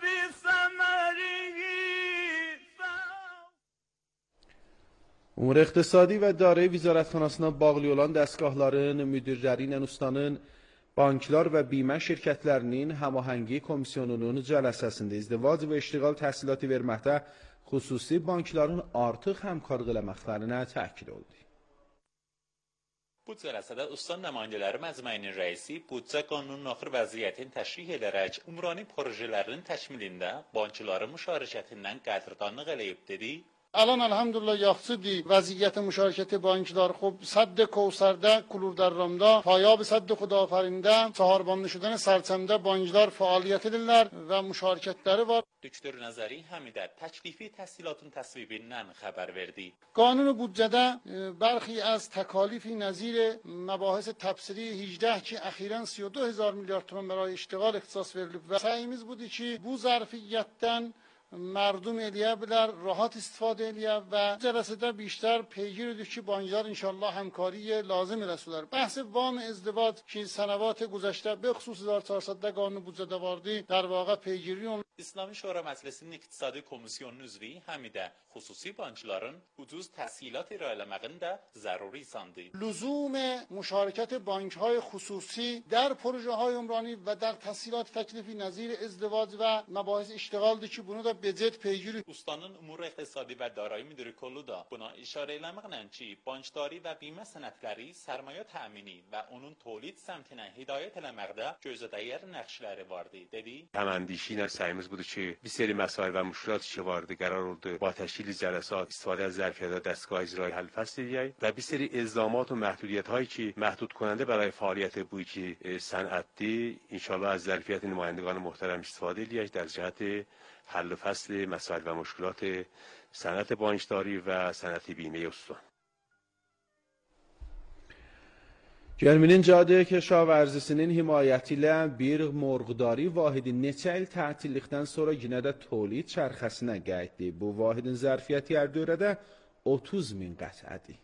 Umur İqtisadi və İdarə Vizarətxanasına bağlı olan dəstgahların müdirləri ilə ustanın banklar və bimə şirkətlərinin həmahəngi komisyonunun cələsəsində izdivac və iştiqal təhsilatı verməkdə xüsusi bankların artıq həmkarlıq eləməklərinə təkid oldu. Bu cələsədə ustad nümayəndələri məcmuənin rəisi büdcə qanununun axır vəziyyətini təşrih edərək ümrani projelərinin təkmilində bankların müşarikətindən qədrdanlıq eləyib dedi. الان الحمدلله yaxşıdır vəziyyət müşarikəti banklar خب سد کوثرdə Kulurdərramda payab سد Xudafərində çaharbanlı şudan sərçəmdə banklar fəaliyyət edirlər və müşarikətləri var. Düktor Nəzəri həmidə təklifi təhsilatın təsvibindən xəbər verdi. قانون büdcədə برخی از تکالیف نظیر مباحث تبصری 18 ki əxirən 32000 milyar تومان برای اشتغال اختصاص verilib və səyimiz budur ki bu zərfiyyətdən مردم الیه بلر راحت استفاده الیه و جلسه بیشتر پیگیر دو که بانکدار انشالله همکاری لازم رسولر. بحث وام ازدواج که سنوات گذشته به خصوص 1400 قانون بودجه واردی در واقع پیگیری اون İslami Şura Məclisinin İqtisadi Komisyonunun üzvü həmidə xüsusi bankların ucuz təhsilat irəliləməyini də zəruri sandı. لزوم مشارکت بانک‌های خصوصی در پروژه‌های عمرانی و در تسهیلات تکلیفی نظیر ازدواج و مباحث اشتغالdır ki bunu da becet peygiri. Ustanın Umur İqtisadi və Darai Müdiri Kollu da buna işarə eləməklə ki, bankdari və bimə sənədləri sərmayə təmini və onun tolid səmtinə hidayət eləməkdə gözədəyər nəqşləri vardı, dedi. هم‌اندیشی سعیمız budur ki, bir seri مسائل و مشکلاتی که وارد قرار oldu با تشکیل جلسات استفاده از ظرفیت دستگاه اجرایی حل فصل دیگه و bir seri الزامات و محدودیت‌هایی که محدود کننده برای فعالیت بویکی صنعتی انشالله از ظرفیت نمایندگان محترم استفاده دیگه در جهت حل فصل مسائل و مشکلات صنعت بانکداری و صنعت بیمه استان. Germinin Caddeye Keşavrəzisinin himayəti ilə bir morğdari vahidi neçə il tətillikdən sonra yenə də tolid çərxəsinə qayıtdı. Bu vahidin zərfiyyəti hər dövrədə 30.000 qəsədi.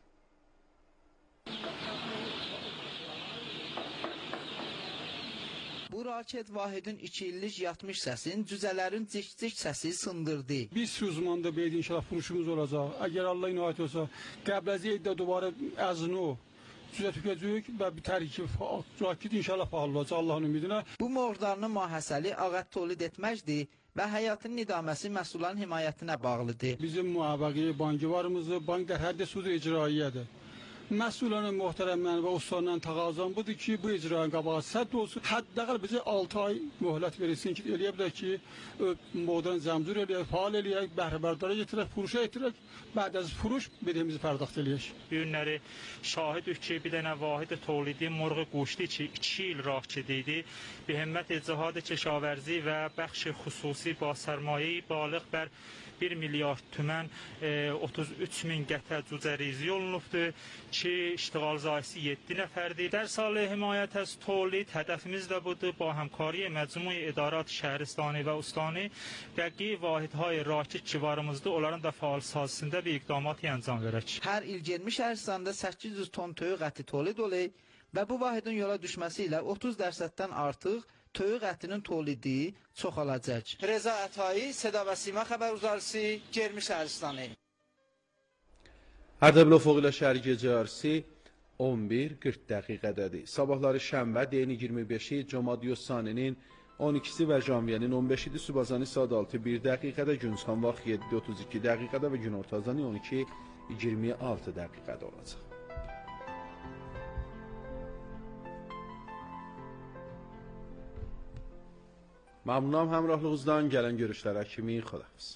Bu raket vahidin 2 illik yatmış səsin, cüzələrin cik-cik səsi sındırdı. Biz uzmanda beydi inşallah furuşumuz olacaq. Əgər Allah inayət olsa, qəbləzi eddə dubarə əznu cüzə tükəcək və bitər ki, raket inşallah pahalı olacaq Allahın ümidinə. Bu morğdarının mahəsəli ağət tolid etməkdir və həyatın nidaməsi məhsulların himayətinə bağlıdır. Bizim müəbəqi bankvarımızdır, bank der həddə sudu icraiyyədir. Məsulların möhtərəmdən və ustandan təqazan budur ki, bu icranın qabağı sədd olsun. Həddəqəl bizə 6 ay möhlət verilsin ki, eləyə bilər ki, modern zəmzur eləyək, faal eləyək, bəhrəbərdara getirək, furuşa getirək, bəd az furuş bedimizi pərdaxt eləyək. Bu günləri şahidik ki, bir dənə vahid tolidi morğu quşdu ki, 2 il raket idi. Bi himmət Cihad Keşavrəzi və bəxş xüsusi ba sərmayə balıq bər 1 milyard tümən 33.000 qətrə cüzərizi olunubdur ki, iştiqal zayisi 7 nəfərdir. در سال حمایت از تولید هدفimiz də budur. با همکاری مجموع ادارات şəhəristani və ustani bəqi vahidهای raket ki varımızdır, onların da faal sazisində bir iqdamat əncam verək. Hər il Germi şəhəristanda 800 ton töyük əti tolid olur və bu vahidin yola düşməsi ilə 30% artıq töyük ətinin tolidi çoxalacaq. Reza Ətai, Seda və Sima xəbərguzarisi, Germi şəhəristanı. Ərdəbil Ofoq ilə şəhər gecə yarısı 11:40 dəqiqədədir. Sabahları şənbə deyini 25-i, Cəmadiyos Saninin 12-si və Janviyenin 15-idi, Subazani saat 6:01 dəqiqədə, Günçxan vaxt 7:32 dəqiqədə və Günortazani 12:26 dəqiqədə olacaq. ممنونم همراهلığınızdan. Gələn görüşlərə kimi xudahafız.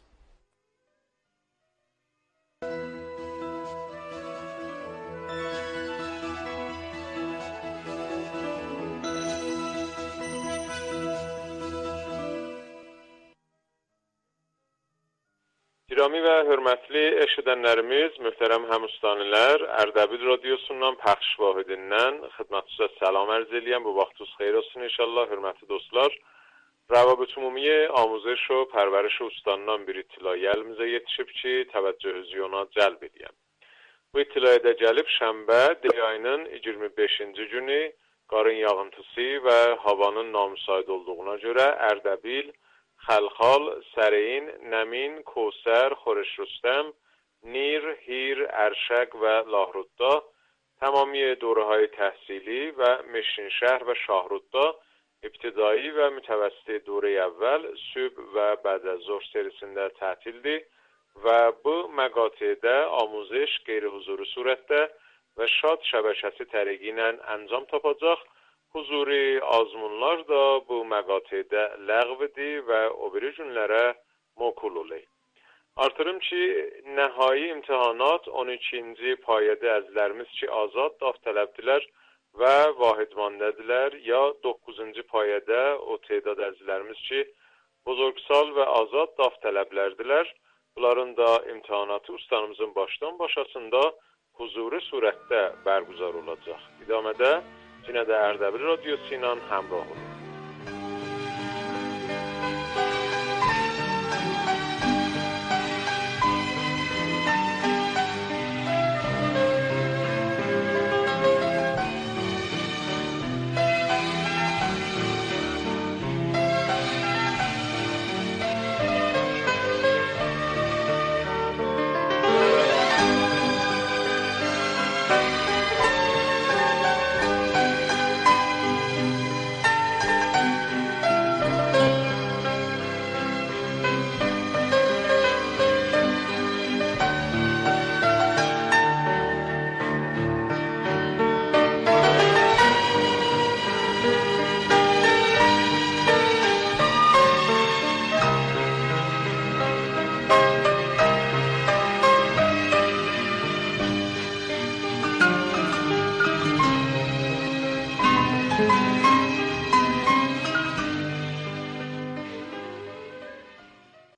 Girami və hörmətli eşidənlərimiz, möhtərəm həmüstanilər, Ərdəbil radiosundan pəxş vahidindən xidmətinizə salam ərz edirəm. Bu vaxtınız xeyir olsun inşallah, hörmətli dostlar. روابط عمومی آموزش و پرورش استانdan bir اطلاعیه elimizə yetişib ki, təvəccühünüzü ona cəlb edəyəm. Bu اطلاعیه gəlib şənbə ayının 25-ci günü qarın yağıntısı və havanın namüsait olduğuna görə Ərdəbil, Xəlxal, Səreyin, Nəmin, Kosər, Xorişrüstəm, Nir, Hir, Ərşəq və Lahrudda tamamiye دوره‌های تحصیلی و مشینشهر و شاهرودda ابتدایی و متوسط دوره اول صبح و بعد از ظهر سریسində tətildir və bu məqatıda آموزش qeyri-huzuri surətdə və şad şəbəkəsi tərəqi ilə əncam tapacaq. Huzuri azmunlar da bu məqatıda ləğvdir və o biri günlərə mokul olur. Artırım ki, nəhai imtihanat 12-ci payədə əzlərimiz ki, azad daftələbdilər və vahidmandədirlər, ya 9-cu payədə o tedad əzlərimiz ki, bozorgsal və azad daftələblərdilər. Bunların da imtihanatı ustanımızın başdan başasında huzuri surətdə bərguzar olacaq. İdamədə yenə də Ərdəbil radiosu ilə həmrah olun.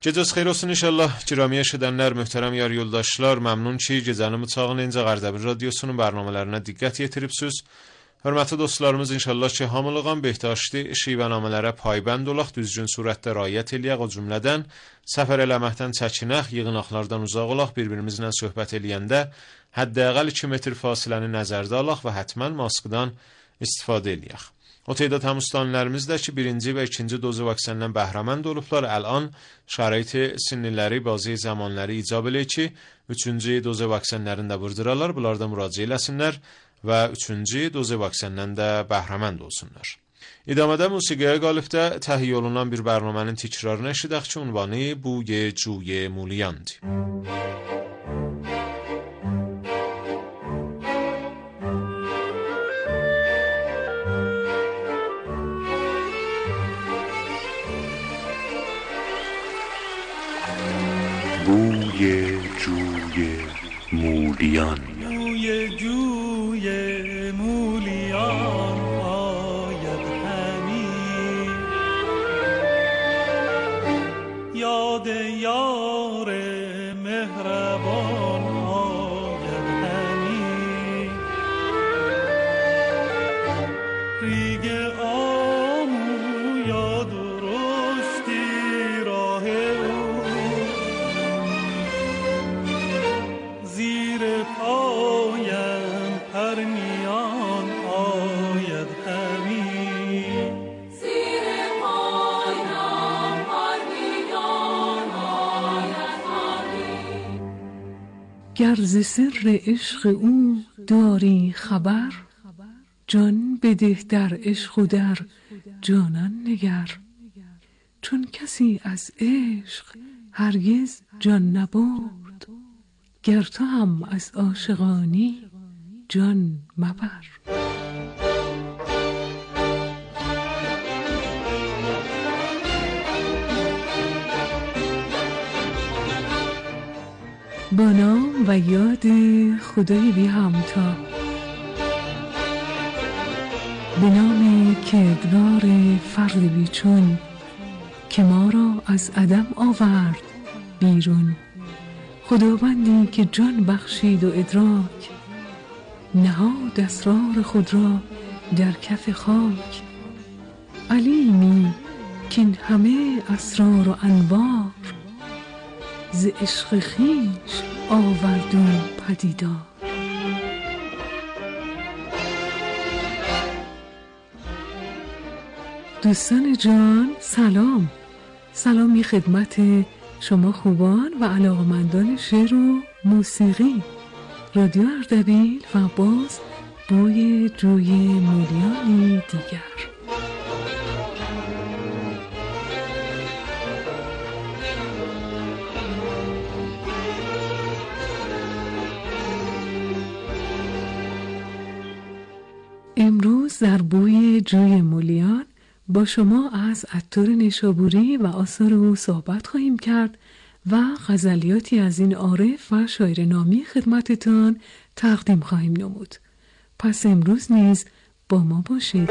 Gecəniz xeyir olsun inşallah. Ciramiyə eşidənlər, möhtərəm yar yoldaşlar, məmnun ki, gecənin mıçağınca Qərdəbin radiosunun bərnamələrine diqqət yetiribsiniz. Hörmətli dostlarımız, inşallah ki, hamılığan behtaşdi şivənamələrə paybənd olaq, düzgün surətdə rayət eləyək, o cümlədən səfər eləməkdən çəkinək, yığınaqlardan uzaq olaq, bir-birimizlə söhbət eləyəndə həddəqəl 2 metr fasiləni nəzərdə alaq və həttəmən maskıdan istifadə eləyək. O tədad həmüstanilərimiz də ki, 1-ci və 2-ci dozu vaksindən bəhrəmənd olublar. Əlan şəraiti sinniləri, bazı zamanları icab eləyir ki, 3-cü dozu vaksinlərini də vurdıralar. Bunlar da müraciə eləsinlər və 3-cü dozu vaksindən də bəhrəmənd olsunlar. İdamədə musiqiyə qalibdə təhiyyə olunan bir bərnamənin tikrarını eşidək ki, ünvanı Buye Cuye Muliyandır. بوی جوی مولیان بوی جوی مولیان آید همی یاد یار مهربان آید همی ریگ آمو یاد رشدی راه زیر پایم پرنیان آید همی زیر پایم پرنیان آید همی گر ز سر عشق او داری خبر جان بده در عشق و در جانان نگر چون کسی از عشق هرگز جان نبرد گر تو هم از عاشقانی جان مبر با نام و یاد خدای بی همتا به نام کردگار فرد بیچون که ما را از عدم آورد بیرون خداوندی که جان بخشید و ادراک نهاد اسرار خود را در کف خاک علیمی که این همه اسرار و انوار ز عشق خویش آورد و پدیدار دوستان جان سلام سلامی خدمت شما خوبان و علاقمندان شعر و موسیقی رادیو اردبیل و باز بوی جوی مولیانی دیگر امروز در بوی جوی مولیان با شما از عطار نیشابوری و آثار او صحبت خواهیم کرد و غزلیاتی از این عارف و شاعر نامی خدمتتان تقدیم خواهیم نمود. پس امروز نیز با ما باشید.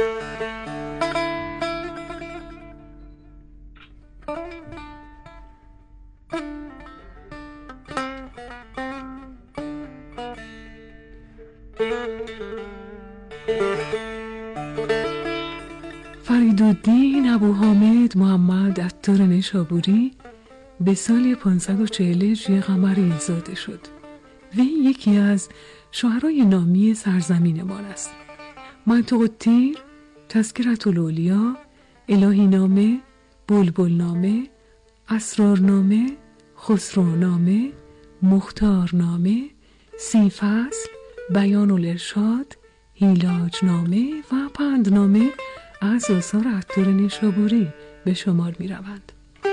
فریدالدین ابو حامد محمد عطار نیشابوری به سال 540 هجری قمری زاده شد. وی یکی از شاعرای نامی سرزمین ما است. منطق الطیر، تذکرة الاولیا، الهی نامه، بلبل نامه، اسرار نامه، خسرو نامه، مختار نامه، 30 فصل، بیان الارشاد، هیلاج نامه و پندنامه از آثار عطار نیشابوری به شمار می روند.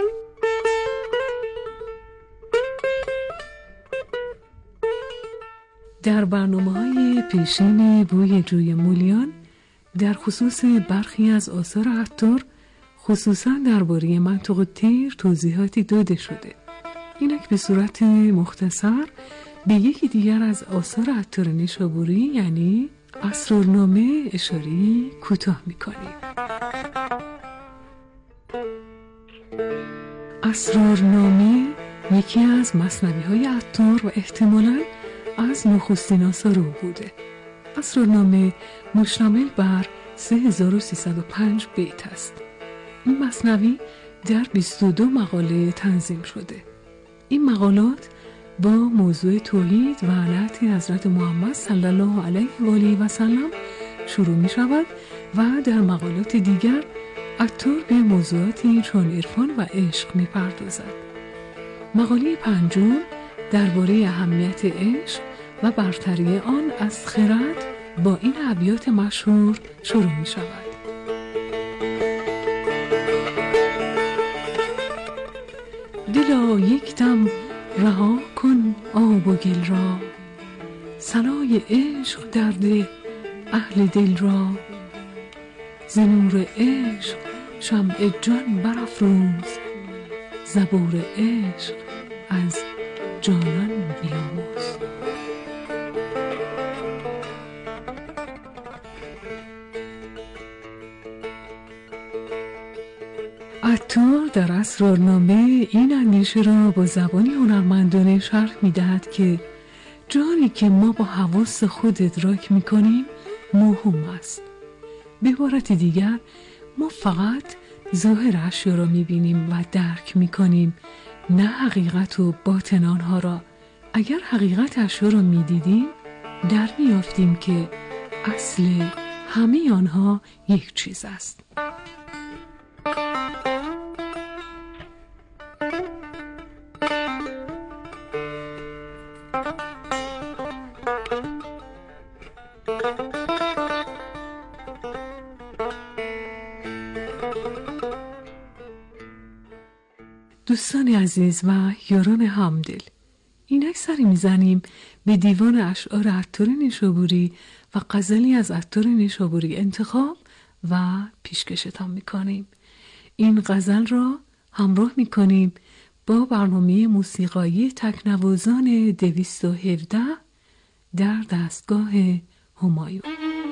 در برنامه‌های پیشین بوی جوی مولیان در خصوص برخی از آثار عطار خصوصا درباره منطق الطیر توضیحاتی داده شده. اینک به صورت مختصر به یکی دیگر از آثار عطار نیشابوری یعنی اسرارنامه اشاره کوتاه می‌کنیم. اسرارنامه یکی از مثنوی‌های عطار و احتمالاً از نخستین آثار او بوده. اسرارنامه مشتمل بر 3305 بیت است. این مثنوی در 22 مقاله تنظیم شده. این مقالات با موضوع توحید و نعت حضرت محمد صلی الله علیه و آله و سلم شروع می شود و در مقالات دیگر عطار به موضوعاتی چون عرفان و عشق می پردازد. مقاله پنجم درباره اهمیت عشق و برتری آن از خرد با این ابیات مشهور شروع می شود. دلا یک دم رها کن آب و گل را، صلای عشق درده اهل دل را، ز نور عشق شمع جان برافروز، زبور عشق از جانان بیاموز. عطار در اسرارنامه این اندیشه را با زبانی هنرمندانه شرح می‌دهد که جانی که ما با حواس خود ادراک می‌کنیم موهوم است. به عبارت دیگر ما فقط ظاهر اشیا را می‌بینیم و درک می‌کنیم، نه حقیقت و باطن آنها را. اگر حقیقت اشیا را می‌دیدیم در می‌یافتیم که اصل همه آنها یک چیز است. دوستان عزیز و یاران همدل، اینک سری میزنیم به دیوان اشعار عطار نیشابوری و غزلی از عطار نیشابوری انتخاب و پیشکشتان میکنیم. این غزل را همراه میکنیم با برنامه موسیقایی تکنوازان 217 در دستگاه همایون.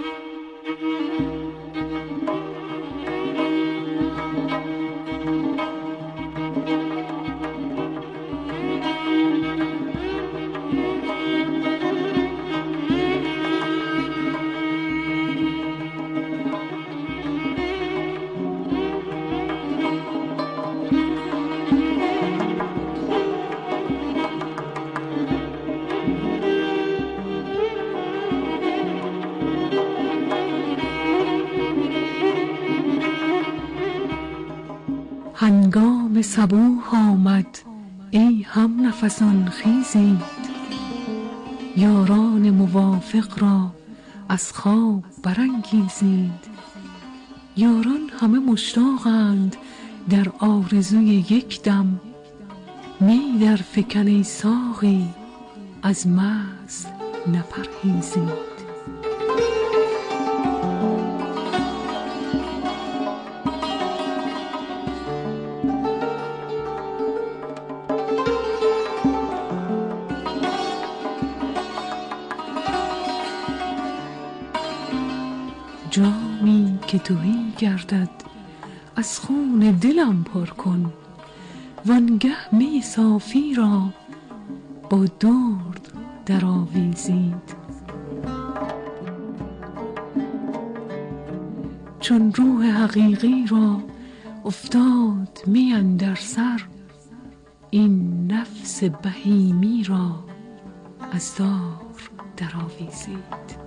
هنگام صبوح آمد ای هم نفسان خیزید، یاران موافق را از خواب برانگیزید. یاران همه مشتاقند در آرزوی یک دم، می در فکن ای ساقی از مست نپرهیزید. جامی که تهی گردد از خون دلم پر کن، وانگه می صافی را با درد در آویزید. چون روح حقیقی را افتاد می اندر سر، این نفس بهیمی را از دار در آویزید.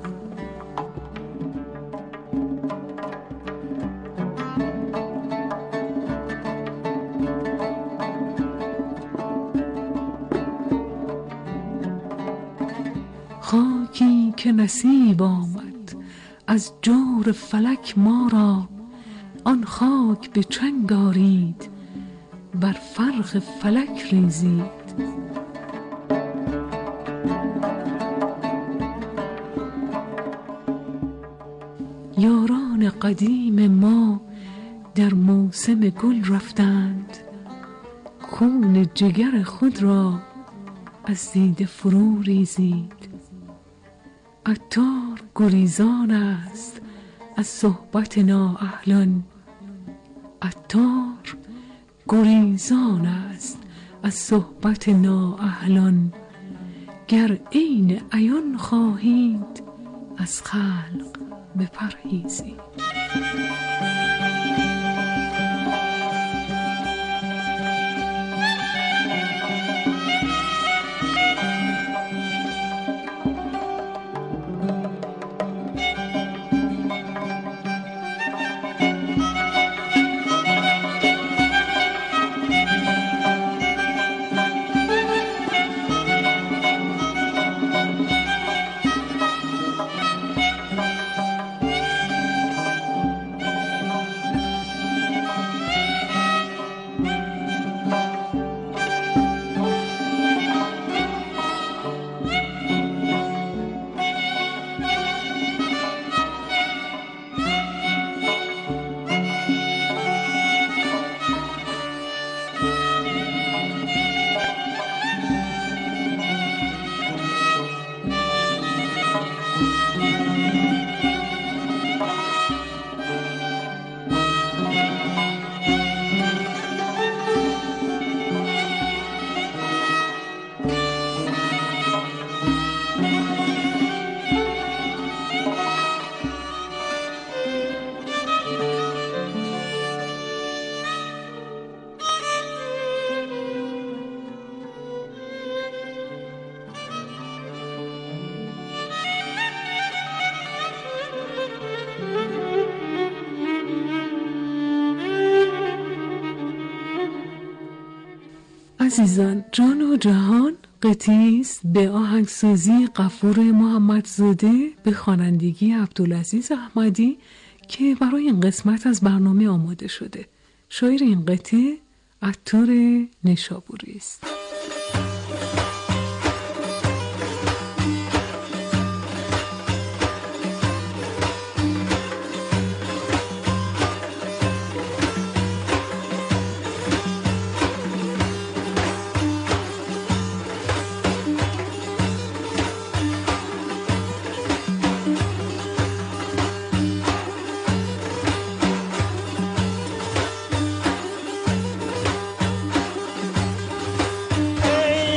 خاکی که نصیب آمد از جور فلک ما را، آن خاک به چنگ آرید بر فرق فلک ریزید. یاران قدیم ما در موسم گل رفتند، خون جگر خود را از دیده فرو ریزید. عطار گریزان است از صحبت نااهلان، عطار گریزان است از صحبت نااهلان. گر عین عیان خواهید از خلق بپرهیزید. عزیزان، جان و جهان قطعی است به آهنگسازی غفور محمدزاده به خوانندگی عبدالعزیز احمدی که برای این قسمت از برنامه آماده شده. شاعر این قطعه عطار نشابوری است. ای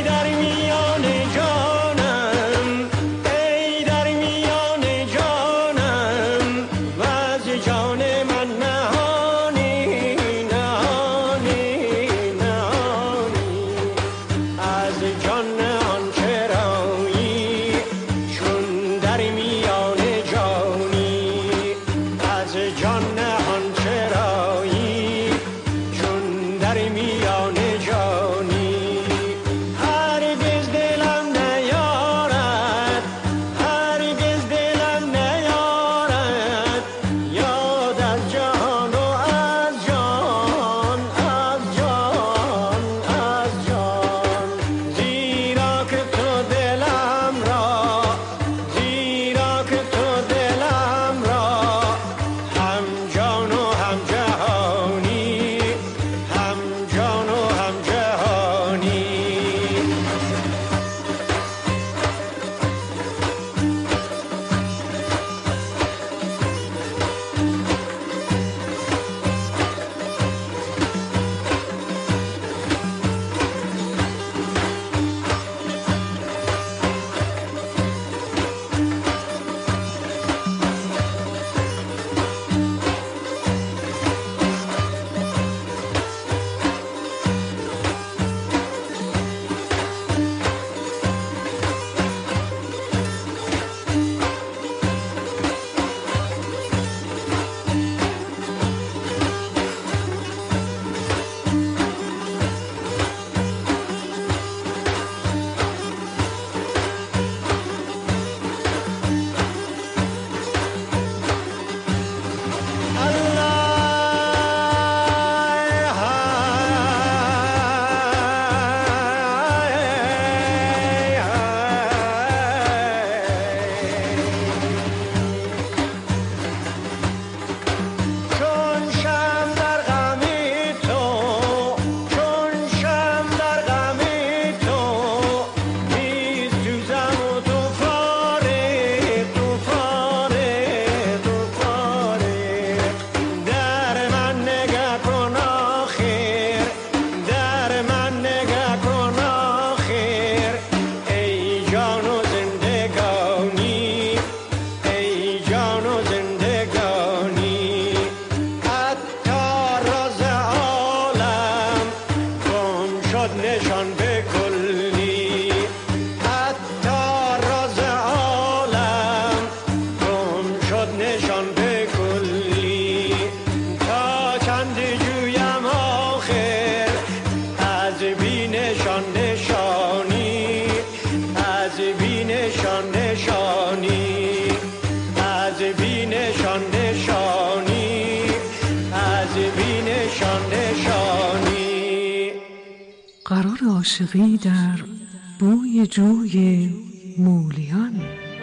از بینشان نشانی، از بینشان نشانی، از بینشان نشانی. قرار عاشقی در بوی جوی مولیان.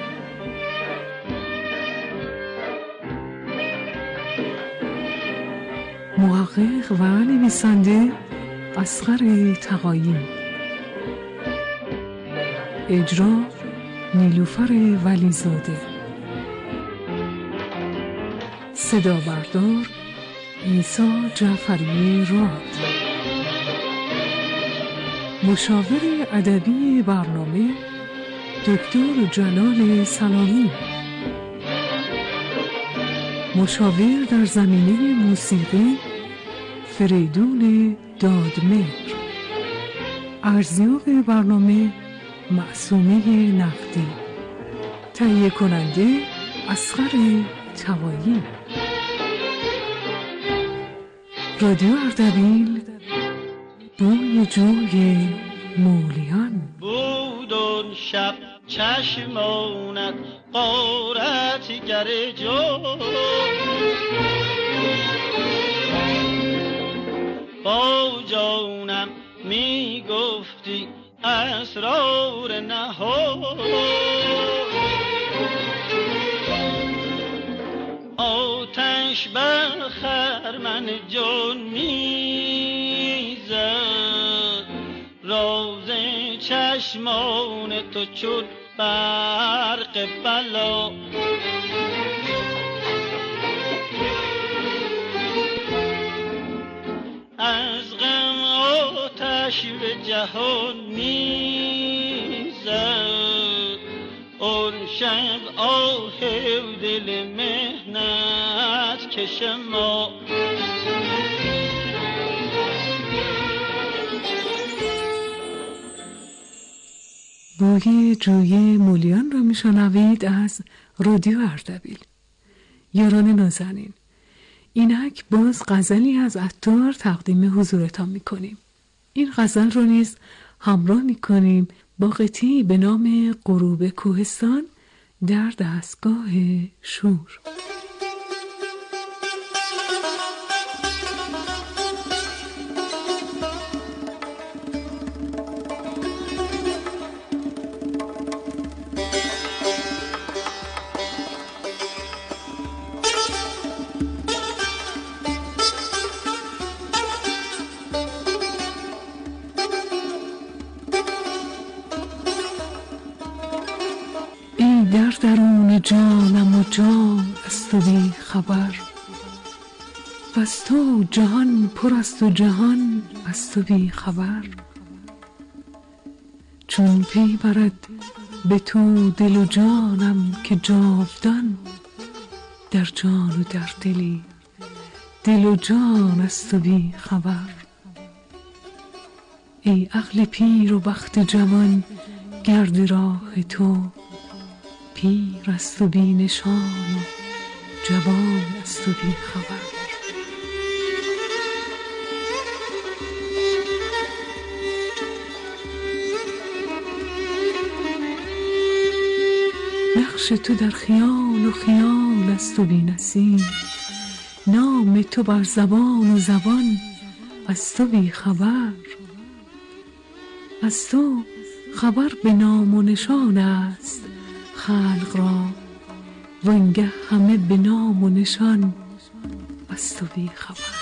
محقق و نویسنده اصغر تقایی. اجرا نیلوفر ولیزاده. صدا بردار عیسی جعفری راد. مشاور ادبی برنامه دکتر جلال سلامی. مشاور در زمینه موسیقی فریدون دادمهر. ارزیاب برنامه معصومه نقدی. تهیه کننده اصغر تقایی. رادیو اردبیل، بوی جوی مولیان. بود اون شب چشمانت غارت گر جو، با جانم می گفتی اسرار نهان، آتش بر خرمن جان می زد، راز چشمان تو چون برق بلا. از غم آتش به جهان می زد، اون شب آه دل مهنت کش ما. بوی جوی مولیان را میشنوید از رادیو اردبیل. یاران نازنین، اینک باز غزلی از عطار تقدیم حضورتان میکنیم. این غزل را نیز همراه میکنیم با قطعی به نام غروب کوهستان در دستگاه شور. در درون جانم و جان از تو بی خبر، و از تو جهان پر است و جهان از تو بی خبر. چون پی برد به تو دل و جانم که جاودان، در جان و در دلی دل و جان از تو بی خبر. ای عقل پیر و بخت جوان گرد راه تو، پیر از تو بی نشان و جوان از تو بی خبر. نقش تو در خیال و خیال از تو بی نصیب، نام تو بر زبان و زبان از تو بی خبر. از تو خبر به نام و نشان است خلق را، وانگه همه به نام و نشان از تو بی خبر.